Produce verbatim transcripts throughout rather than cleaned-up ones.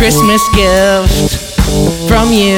Christmas gift from you.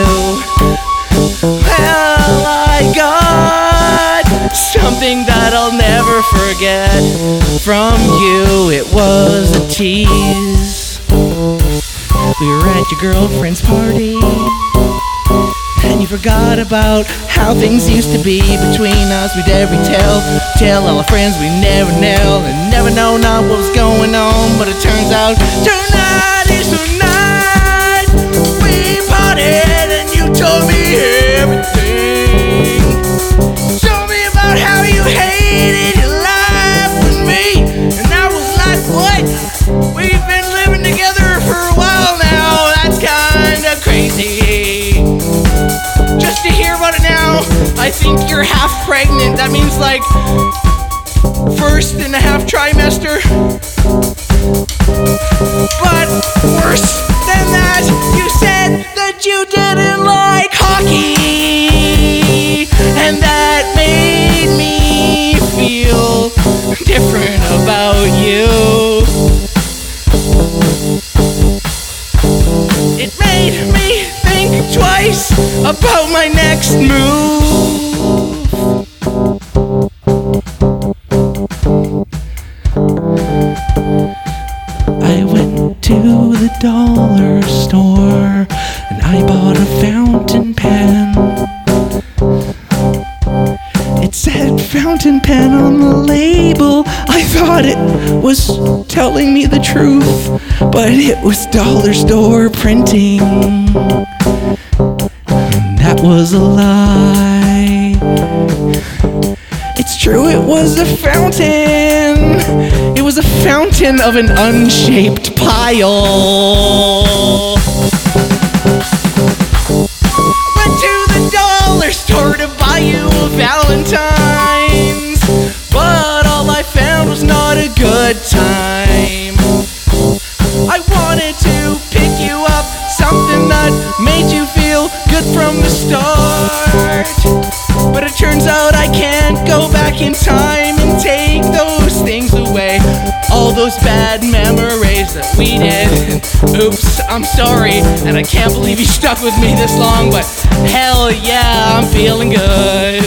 Well, I got something that I'll never forget from you. It was a tease. We were at your girlfriend's party, and you forgot about how things used to be between us. We'd every tell, tell all our friends we never know, and never know not what was going on. But it turns out tonight is the night we partied, and you told me everything. Told me about how you hated your life with me, and I was like, what? We've been living together for a while now. That's kinda crazy. Just to hear about it now, I think you're half pregnant. That means like first and a half trimester. But worse than that, you said that you didn't like hockey, and that made me feel different about you. It made me think twice about my next move. I went to the dollar store and I bought a fountain pen. It said fountain pen on the label. I thought it was telling me the truth, but it was dollar store printing. And that was a lie. It's true, it was a fountain. It was a fountain of an unshaped pile. Went to the dollar store to buy you a Valentine's, but all I found was not a good time. I wanted to pick you up, something that made you feel good from the start, but it turns out I can't go back in time and take those things away. All those bad memories that we did. Oops, I'm sorry, and I can't believe you stuck with me this long, but hell yeah, I'm feeling good.